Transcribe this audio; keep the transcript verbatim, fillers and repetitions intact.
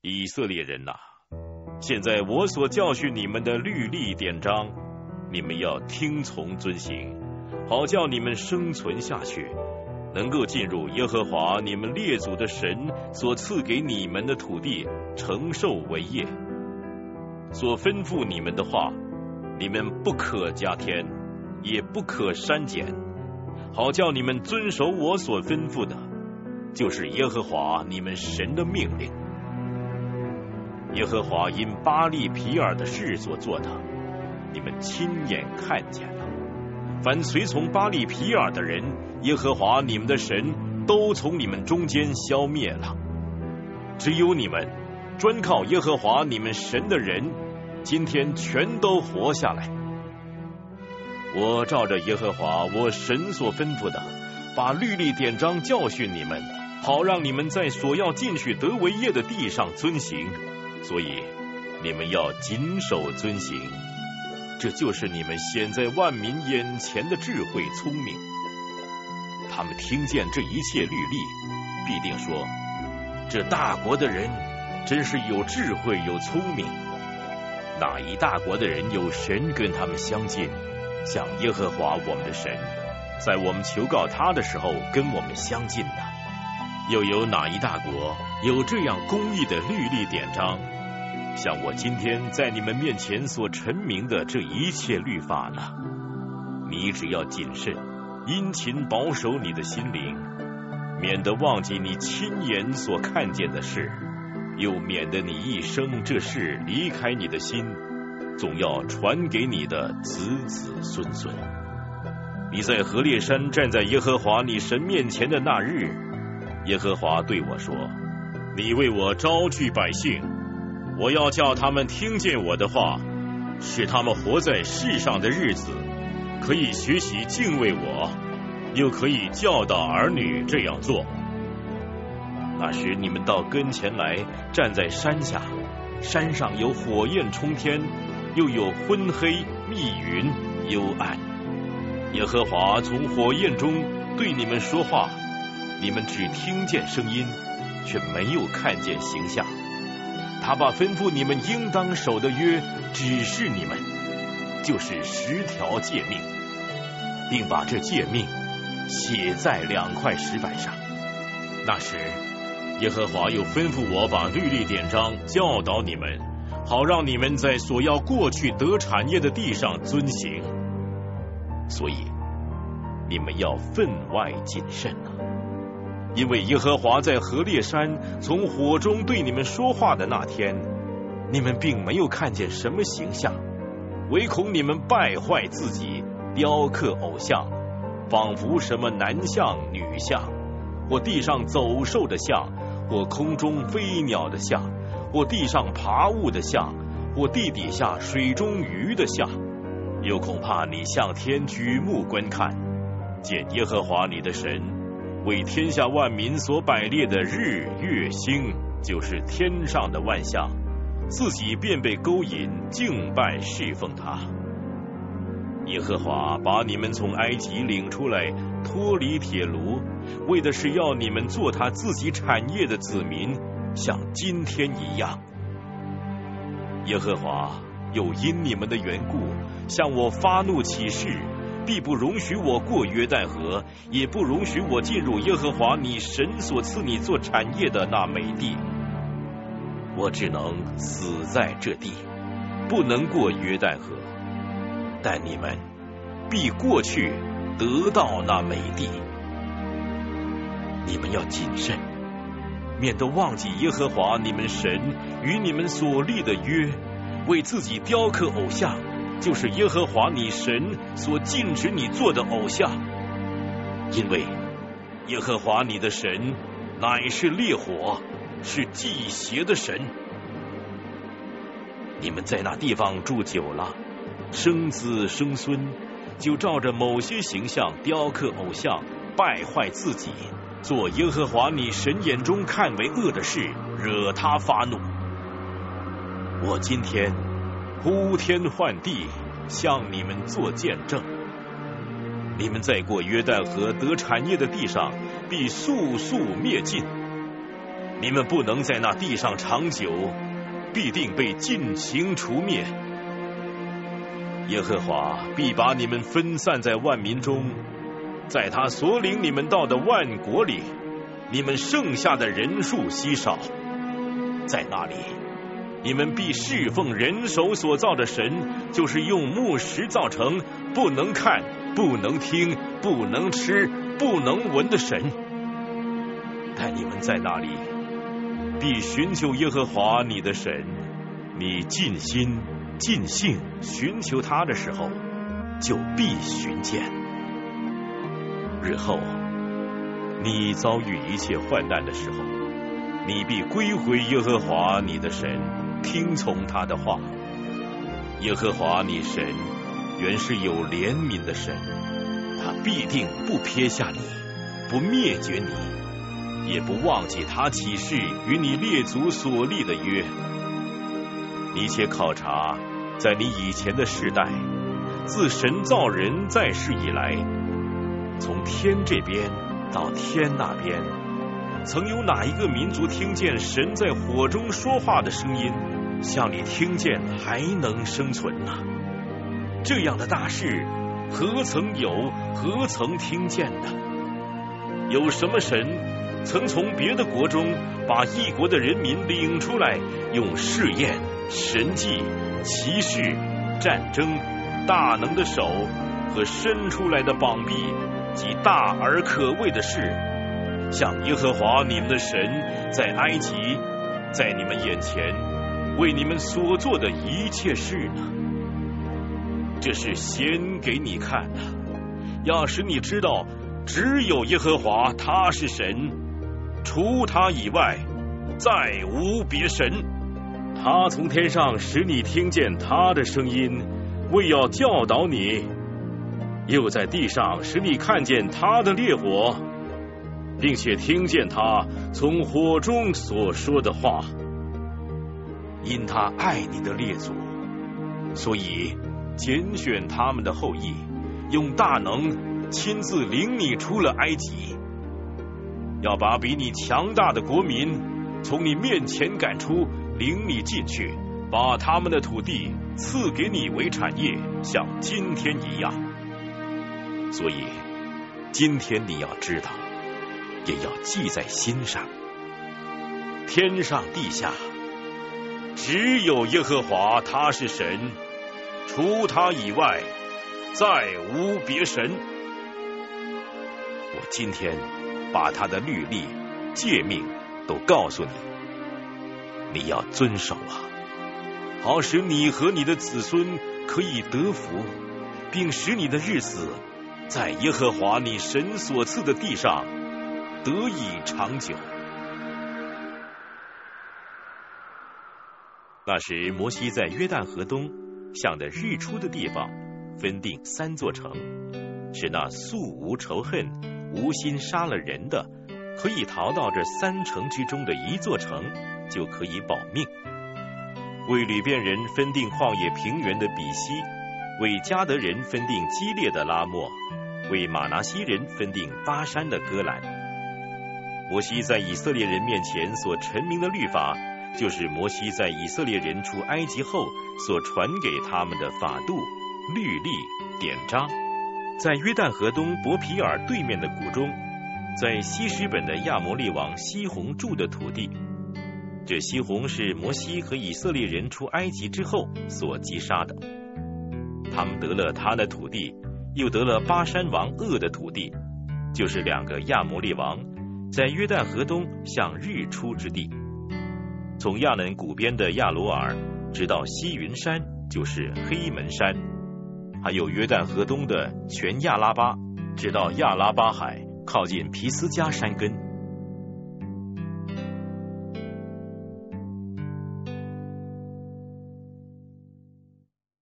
以色列人哪，现在我所教训你们的律例典章，你们要听从遵行，好叫你们生存下去，能够进入耶和华你们列祖的神所赐给你们的土地，承受为业。所吩咐你们的话，你们不可加添，也不可删减，好叫你们遵守我所吩咐的，就是耶和华你们神的命令。耶和华因巴力皮尔的事所做的，你们亲眼看见了。凡随从巴力皮尔的人，耶和华你们的神都从你们中间消灭了。只有你们专靠耶和华你们神的人，今天全都活下来。我照着耶和华我神所吩咐的，把律例典章教训你们，好让你们在所要进去得为业的地上遵行。所以你们要谨守遵行，这就是你们显在万民眼前的智慧聪明。他们听见这一切律例，必定说，这大国的人真是有智慧有聪明。哪一大国的人有神跟他们相近，像耶和华我们的神，在我们求告他的时候跟我们相近呢？又有哪一大国有这样公义的律例典章，像我今天在你们面前所陈明的这一切律法呢？你只要谨慎，殷勤保守你的心灵，免得忘记你亲眼所看见的事，又免得你一生这事离开你的心，总要传给你的子子孙孙。你在何烈山站在耶和华你神面前的那日，耶和华对我说，你为我招聚百姓，我要叫他们听见我的话，使他们活在世上的日子，可以学习敬畏我，又可以教导儿女这样做。那时你们到跟前来，站在山下，山上有火焰冲天，又有昏黑密云幽暗。耶和华从火焰中对你们说话，你们只听见声音，却没有看见形象。他把吩咐你们应当守的约指示你们，就是十条诫命，并把这诫命写在两块石板上。那时耶和华又吩咐我把律例典章教导你们，好让你们在所要过去得产业的地上遵行。所以你们要分外谨慎啊，因为耶和华在何烈山从火中对你们说话的那天，你们并没有看见什么形象，唯恐你们败坏自己，雕刻偶像，仿佛什么男像女像，或地上走兽的像，或空中飞鸟的像，或地上爬物的像，或地底下水中鱼的像。又恐怕你向天举目观看，见耶和华你的神为天下万民所摆列的日月星，就是天上的万象，自己便被勾引敬拜侍奉他。耶和华把你们从埃及领出来，脱离铁炉，为的是要你们做他自己产业的子民，像今天一样。耶和华又因你们的缘故向我发怒起誓，必不容许我过约旦河，也不容许我进入耶和华你神所赐你做产业的那美地。我只能死在这地，不能过约旦河，但你们必过去得到那美地。你们要谨慎，免得忘记耶和华你们神与你们所立的约，为自己雕刻偶像，就是耶和华你神所禁止你做的偶像。因为耶和华你的神乃是烈火，是忌邪的神。你们在那地方住久了，生子生孙，就照着某些形象雕刻偶像，败坏自己，做耶和华你神眼中看为恶的事，惹他发怒。我今天呼天唤地，向你们做见证。你们在过约旦河得产业的地上，必速速灭尽。 你们不能在那地上长久，必定被尽情除灭。耶和华必把你们分散在万民中，在他所领你们到的万国里，你们剩下的人数稀少。在那里，你们必侍奉人手所造的神，就是用木石造成，不能看、不能听、不能吃、不能闻的神。但你们在那里必寻求耶和华你的神，你尽心尽性寻求他的时候，就必寻见。日后你遭遇一切患难的时候，你必归回耶和华你的神，听从他的话。耶和华你神原是有怜悯的神，他必定不撇下你，不灭绝你，也不忘记他起誓与你列祖所立的约。你且考察，在你以前的世代，自神造人在世以来，从天这边到天那边，曾有哪一个民族听见神在火中说话的声音，像你听见还能生存呢？这样的大事，何曾有，何曾听见的？有什么神曾从别的国中把异国的人民领出来，用试验、神迹、奇事、战争、大能的手和伸出来的膀臂及大而可畏的事，像耶和华你们的神在埃及，在你们眼前为你们所做的一切事呢？这是显给你看的，要使你知道，只有耶和华他是神，除他以外再无别神。他从天上使你听见他的声音，为要教导你，又在地上使你看见他的烈火，并且听见他从火中所说的话。因他爱你的列祖，所以拣选他们的后裔，用大能亲自领你出了埃及，要把比你强大的国民从你面前赶出，领你进去，把他们的土地赐给你为产业，像今天一样。所以今天你要知道，也要记在心上，天上地下只有耶和华他是神，除他以外再无别神。我今天把他的律例诫命都告诉你，你要遵守啊，好使你和你的子孙可以得福，并使你的日子在耶和华你神所赐的地上得以长久。那时摩西在约旦河东向着日出的地方分定三座城，使那素无仇恨、无心杀了人的，可以逃到这三城之中的一座城，就可以保命。为吕遍人分定旷野平原的比西，为迦得人分定基列的拉末，为玛拿西人分定巴山的戈兰。摩西在以色列人面前所陈明的律法，就是摩西在以色列人出埃及后所传给他们的法度、律例、典章。在约旦河东伯皮尔对面的谷中，在西什本的亚摩利王西宏住的土地。这西宏是摩西和以色列人出埃及之后所击杀的。他们得了他的土地，又得了巴山王噩的土地，就是两个亚摩利王，在约旦河东向日出之地。从亚嫩谷边的亚罗尔直到西云山，就是黑门山，还有约旦河东的全亚拉巴，直到亚拉巴海，靠近皮斯加山根。